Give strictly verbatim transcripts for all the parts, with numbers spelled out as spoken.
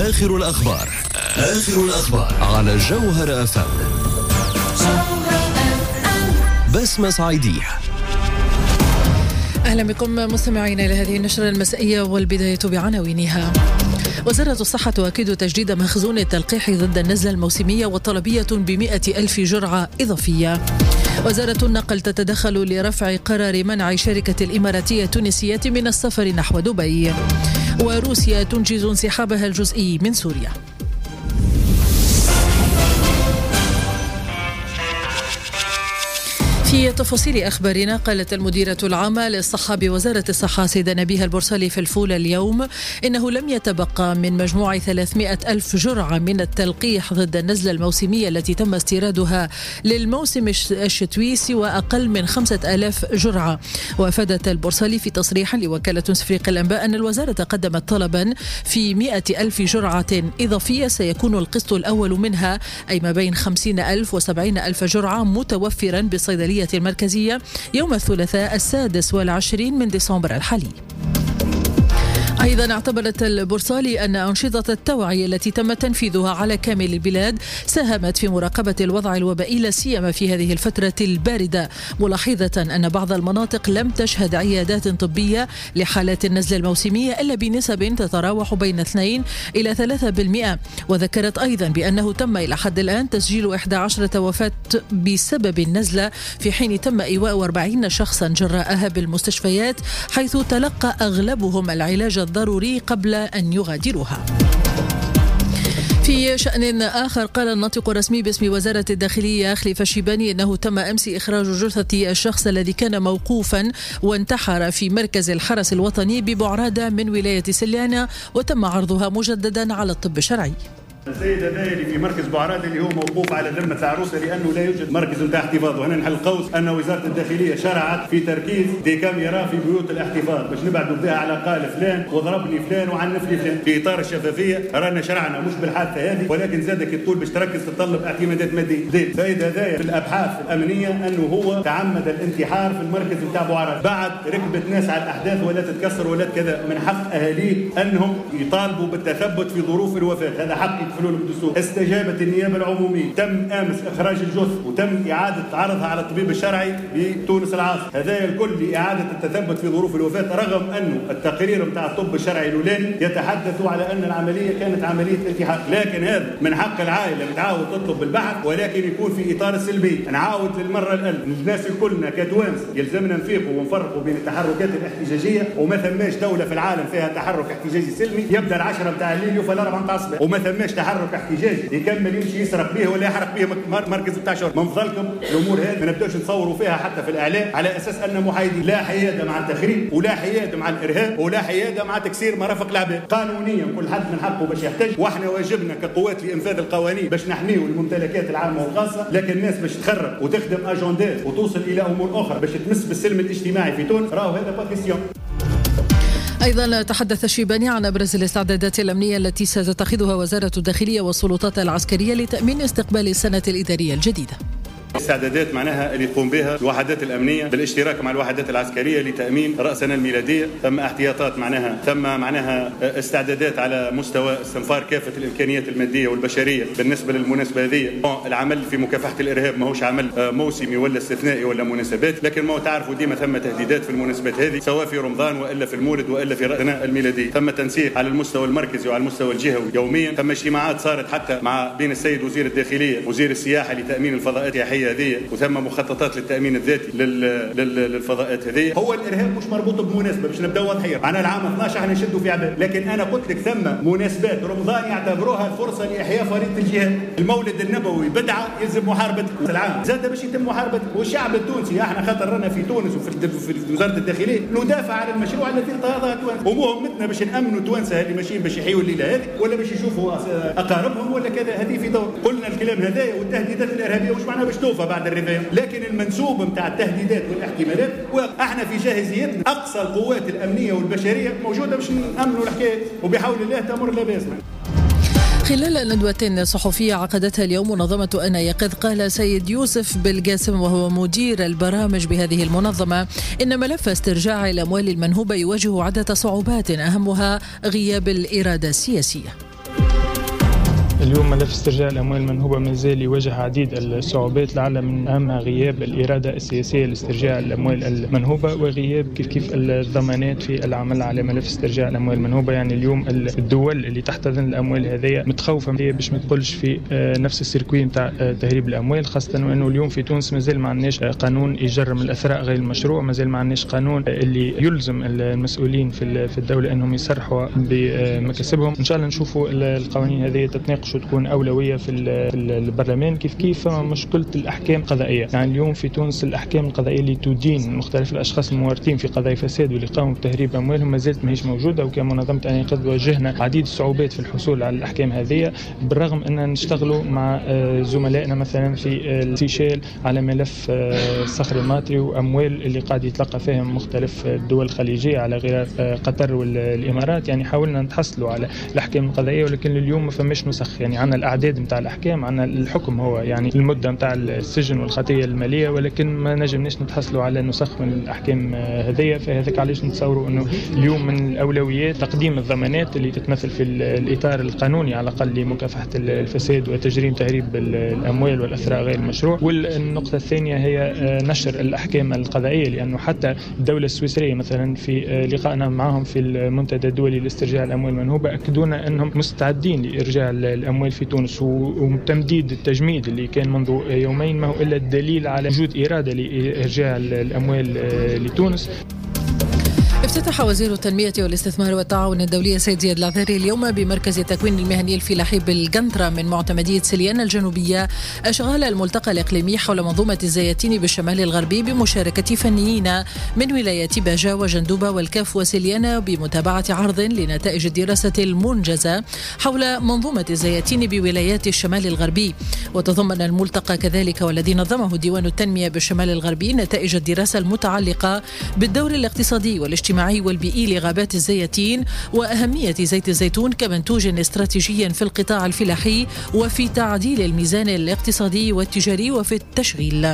آخر الأخبار آخر الأخبار على جوهر أف أم. بسمة صعيدية. أهلا بكم مستمعين إلى هذه النشرة المسائية، والبداية بعناوينها. وزارة الصحة تؤكد تجديد مخزون التلقيح ضد النزلة الموسمية وطلبية بمئة ألف جرعة إضافية. وزارة النقل تتدخل لرفع قرار منع شركة الإماراتية التونسية من السفر نحو دبي. وروسيا تنجز انسحابها الجزئي من سوريا. في تفاصيل أخبارنا، قالت المديرة العامة للصحة بوزارة الصحة سيدة نبيهة البرصالي في الفولة اليوم إنه لم يتبقى من مجموع ثلاثمئة ألف جرعة من التلقيح ضد النزلة الموسمية التي تم استيرادها للموسم الشتوي سوى أقل من خمسة آلاف جرعة. وأفادت البرصالي في تصريح لوكالة تفريق الأنباء أن الوزارة قدمت طلبا في مئة ألف جرعة إضافية سيكون القسط الأول منها، أي ما بين خمسين ألف وسبعين ألف جرعة، متوفرا بالصيدلية المركزية يوم الثلاثاء السادس والعشرين من ديسمبر الحالي. أيضا اعتبرت البرصالي أن أنشطة التوعية التي تم تنفيذها على كامل البلاد ساهمت في مراقبة الوضع الوبائي لا سيما في هذه الفترة الباردة، ملاحظة أن بعض المناطق لم تشهد عيادات طبية لحالات النزلة الموسمية إلا بنسب تتراوح بين اثنين إلى ثلاثة بالمئة. وذكرت أيضا بأنه تم إلى حد الآن تسجيل إحدى عشرة وفاة بسبب النزلة، في حين تم إيواء أربعين شخصا جراءها بالمستشفيات، حيث تلقى أغلبهم العلاج الضروري قبل أن يغادروها. في شأن آخر، قال الناطق الرسمي باسم وزارة الداخلية خليفة الشيباني أنه تم أمس إخراج جثة الشخص الذي كان موقوفا وانتحر في مركز الحرس الوطني ببعرادة من ولاية سليانة، وتم عرضها مجددا على الطب الشرعي. السيد هذا اللي في مركز بعرادة اللي هو موقوف على ذمة العروسة لأنه لا يوجد مركز نتاع احتفاظ، وهنا نحل قوس أن وزارة الداخلية شرعت في تركيز دي كاميرا في بيوت الاحتفاظ باش نبعدوا بها على قال فلان وضربني فلان وعنف لي فلان. في إطار الشفافية رانا شرعنا مش بالحادثة هذه، ولكن زادك الطول باش تركز تطلب اعتمادات مادية. زيد السيد هذا في الأبحاث الأمنية أنه هو تعمد الانتحار في المركز نتاع بعرادة، بعد ركبت ناس على الأحداث ولا تتكسر ولا كذا. من حق أهاليه أنهم يطالبوا بالتثبت في ظروف الوفاة، هذا حق يدخلوا له بالدستور. استجابت النيابة العمومية، تم أمس إخراج الجثة وتم إعادة عرضها على الطبيب الشرعي بتونس العاصمة. هذا الكل لإعادة التثبت في ظروف الوفاة، رغم أنه التقرير متاع الطب الشرعي الأولاني يتحدث على أن العملية كانت عملية انتحار. لكن هذا من حق العائلة متعاود تطلب بالبحث، ولكن يكون في إطار السلبي. نعاود للمرة الألف، الناس الكلنا كتوانس يلزمنا نفيقوا ونفرقوا بين التحركات الاحتجاجية، وما ثماش دولة في العالم فيها تحرك احتجاجي سلمي يبدأ العشرة متاع الليل وفي الأربعة متاع الصباح، وما ثماش تحرك احتجاجي يكمل يمشي يسرق به ولا يحرق به مركز بتاع شرطه. من فضلكم الامور هذه ما نبداوش نصوروا فيها حتى في الاعلام على اساس ان محايدين. لا حياده مع التخريب، ولا حياده مع الارهاب، ولا حياده مع تكسير مرافق العباد. قانونيا كل حد من حقه باش يحتج، واحنا واجبنا كقوات لانفاذ القوانين باش نحميوا الممتلكات العامه والخاصه. لكن الناس باش تخرب وتخدم اجندات وتوصل الى امور اخرى باش تمس بالسلم الاجتماعي في تونس، راهو هذا با كيسيون. أيضا تحدث الشيباني عن أبرز الاستعدادات الأمنية التي ستتخذها وزارة الداخلية والسلطات العسكرية لتأمين استقبال السنة الإدارية الجديدة. استعدادات معناها اللي تقوم بها الوحدات الأمنية بالاشتراك مع الوحدات العسكرية لتأمين رأسنا الميلادية. ثم احتياطات معناها، ثم معناها استعدادات على مستوى استنفار كافة الإمكانيات المادية والبشرية بالنسبة للمناسبة هذه. العمل في مكافحة الإرهاب ماهوش عمل موسمي ولا استثنائي ولا مناسبات، لكن ما تعرفوا ديما ثم تهديدات في المناسبات هذه، سواء في رمضان وإلا في المولد وإلا في رأسنا الميلادية. ثم تنسيق على المستوى المركزي وعلى المستوى الجهوي يوميا. ثم اجتماعات صارت حتى مع بين السيد وزير الداخلية وزير السياحة لتأمين الفضاءات السياحية هذه، وثم مخططات للتأمين الذاتي للفضاءات هذه. هو الإرهاب مش مربوط بمناسبة باش نبداو واضحين. أنا العام اثناش احنا نشدوا في عباد، لكن أنا قلت لك ثم مناسبات رمضان يعتبروها فرصة لإحياء فريضة الجهاد. المولد النبوي بدعة يلزم محاربته العام، زاد باش يتم محاربته. والشعب التونسي احنا خاطر رانا في تونس وفي وزارة الداخلية ندافع على المشروع الذي ارتضاه توانسة، ومهمتنا باش نأمنوا توانسة اللي ماشيين باش يحيوا الليلة هذه ولا باش يشوفوا أقاربهم ولا كذا. هذه في دور قلنا الكلام هذايا، والتهديدات الإرهابية وش معناها باش توفى بعد الرباية. لكن المنسوب نتاع التهديدات والاحتمالات واحنا في جاهزيتنا اقصى القوات الامنيه والبشريه موجوده باش نامنوا الحكايه، وبحول الله تمر لا باس. خلال ندوة صحفية عقدتها اليوم منظمة أنا يقظ، قال سيد يوسف بالقاسم وهو مدير البرامج بهذه المنظمة إن ملف استرجاع الأموال المنهوبة يواجه عدة صعوبات أهمها غياب الإرادة السياسية. اليوم ملف استرجاع الأموال المنهوبة ما زال يواجه عديد الصعوبات، لعل من أهمها غياب الإرادة السياسية لاسترجاع الأموال المنهوبة، وغياب كيف كيف الضمانات في العمل على ملف استرجاع الأموال المنهوبة. يعني اليوم الدول اللي تحتضن الأموال هذه متخوفة باش ما تدخلش في نفس السيركوي نتاع تهريب الأموال، خاصة وأنه اليوم في تونس ما زال ما عندناش قانون يجرم الأثراء غير المشروع، ما زال ما عندناش قانون اللي يلزم المسؤولين في الدولة أنهم يصرحوا بمكاسبهم. إن شاء الله نشوفوا القوانين هذه تتناقش وتكون أولوية في البرلمان. كيف كيف مشكلة الأحكام القضائية، يعني اليوم في تونس الأحكام القضائية اللي تدين مختلف الأشخاص المورطين في قضايا فساد واللي قاموا بتهريب أموالهم ما زالت ماهيش موجودة، وكمنظمة أنقاذ واجهنا عديد الصعوبات في الحصول على الأحكام هذه، بالرغم أن نشتغلوا مع زملائنا مثلا في السيشيل على ملف الصخر الماطري وأموال اللي قاعد يتلقى فيهم مختلف الدول الخليجية على غير قطر والإمارات. يعني حاولنا نتحصلوا على الأحكام القضائية، ولكن اليوم ما فماش نسخ. يعني عندنا الأعداد نتاع الأحكام، عندنا الحكم هو يعني المدة نتاع السجن والخطية المالية، ولكن ما نجمناش نتحصلوا على نسخ من الأحكام هذه. فهذاك علاش نتصوروا أنه اليوم من الأولويات تقديم الضمانات اللي تتمثل في الإطار القانوني على الأقل لمكافحة الفساد وتجريم تهريب الأموال والأثراء غير المشروع. والنقطة الثانية هي نشر الأحكام القضائية، لأنه حتى الدولة السويسرية مثلا في لقائنا معهم في المنتدى الدولي لاسترجاع الأموال المنهوبة أكدونا أنهم مستعدين لإرجاع الأموال في تونس، وتمديد التجميد اللي كان منذ يومين ما هو إلا الدليل على وجود إرادة لإرجاع الأموال لتونس. افتتح وزير التنمية والاستثمار والتعاون الدولي سيد زياد العذاري اليوم بمركز التكوين المهني الفلاحي بالقنطرة من معتمدية سليان الجنوبية أشغال الملتقى الإقليمي حول منظومة الزياتين بالشمال الغربي بمشاركة فنيين من ولايات باجا وجندوبة والكاف وسليان، بمتابعة عرض لنتائج الدراسة المنجزة حول منظومة الزياتين بولايات الشمال الغربي. وتضمن الملتقى كذلك والذي نظمه ديوان التنمية بالشمال الغربي نتائج الدراسة المتعلقة بالدور الاقتصادي والاجتماعي والبيئي لغابات الزيتين وأهمية زيت الزيتون كمنتوج استراتيجي في القطاع الفلاحي وفي تعديل الميزان الاقتصادي والتجاري وفي التشغيل.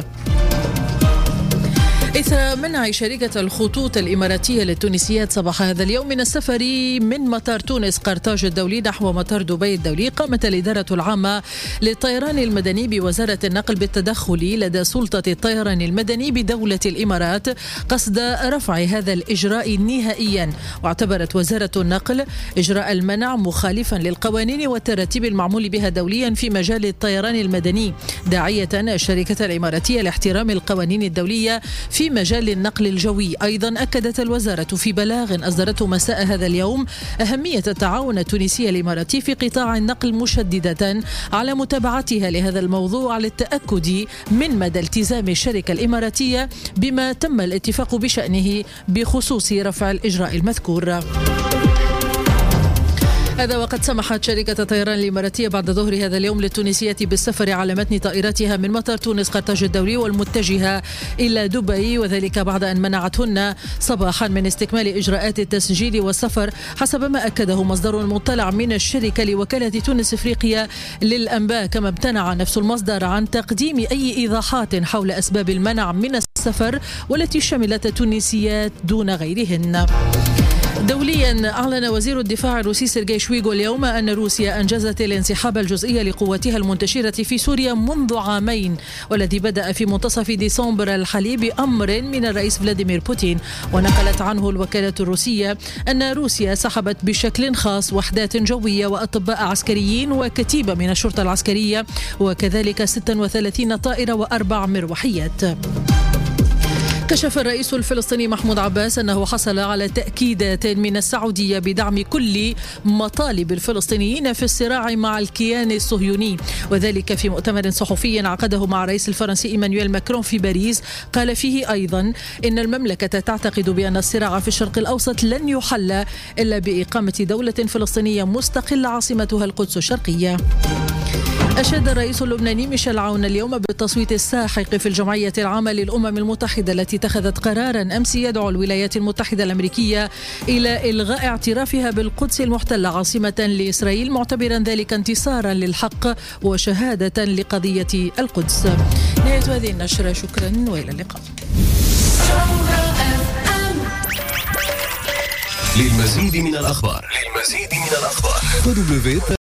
إثر منع شركة الخطوط الإماراتية للتونسيات صباح هذا اليوم من السفر من مطار تونس قرطاج الدولي نحو مطار دبي الدولي، قامت الإدارة العامة للطيران المدني بوزارة النقل بالتدخل لدى سلطة الطيران المدني بدولة الإمارات قصد رفع هذا الإجراء نهائيا. واعتبرت وزارة النقل إجراء المنع مخالفا للقوانين والتراتيب المعمول بها دوليا في مجال الطيران المدني، داعية الشركة الإماراتية لاحترام القوانين الدولية في في مجال النقل الجوي. أيضا أكدت الوزارة في بلاغ أصدرته مساء هذا اليوم أهمية التعاون التونسي الإماراتي في قطاع النقل، مشددة على متابعتها لهذا الموضوع للتأكد من مدى التزام الشركة الإماراتية بما تم الاتفاق بشأنه بخصوص رفع الإجراء المذكور. هذا وقد سمحت شركة الطيران الإماراتية بعد ظهر هذا اليوم للتونسية بالسفر على متن طائراتها من مطار تونس قرطاج الدولي والمتجهة إلى دبي، وذلك بعد أن منعتهن صباحا من استكمال إجراءات التسجيل والسفر، حسب ما أكده مصدر مطلع من الشركة لوكالة تونس إفريقيا للأنباء. كما امتنع نفس المصدر عن تقديم أي إيضاحات حول أسباب المنع من السفر والتي شملت التونسيات دون غيرهن. دوليا، أعلن وزير الدفاع الروسي سيرجي شويغو اليوم أن روسيا أنجزت الانسحاب الجزئي لقواتها المنتشرة في سوريا منذ عامين، والذي بدأ في منتصف ديسمبر الحالي بأمر من الرئيس فلاديمير بوتين. ونقلت عنه الوكالة الروسية أن روسيا سحبت بشكل خاص وحدات جوية وأطباء عسكريين وكتيبة من الشرطة العسكرية، وكذلك ستة وثلاثين طائرة وأربع مروحيات. كشف الرئيس الفلسطيني محمود عباس أنه حصل على تأكيدات من السعودية بدعم كل مطالب الفلسطينيين في الصراع مع الكيان الصهيوني، وذلك في مؤتمر صحفي عقده مع الرئيس الفرنسي إيمانويل ماكرون في باريس. قال فيه أيضا إن المملكة تعتقد بأن الصراع في الشرق الأوسط لن يحل إلا بإقامة دولة فلسطينية مستقلة عاصمتها القدس الشرقية. أشاد الرئيس اللبناني ميشيل عون اليوم بالتصويت الساحق في الجمعية العامة للأمم المتحدة التي اتخذت قرارا أمس يدعو الولايات المتحدة الأمريكية إلى إلغاء اعترافها بالقدس المحتلة عاصمة لإسرائيل، معتبرا ذلك انتصارا للحق وشهادة لقضية القدس. نهاية هذه النشرة، شكرا وإلى اللقاء. للمزيد من الأخبار للمزيد من الأخبار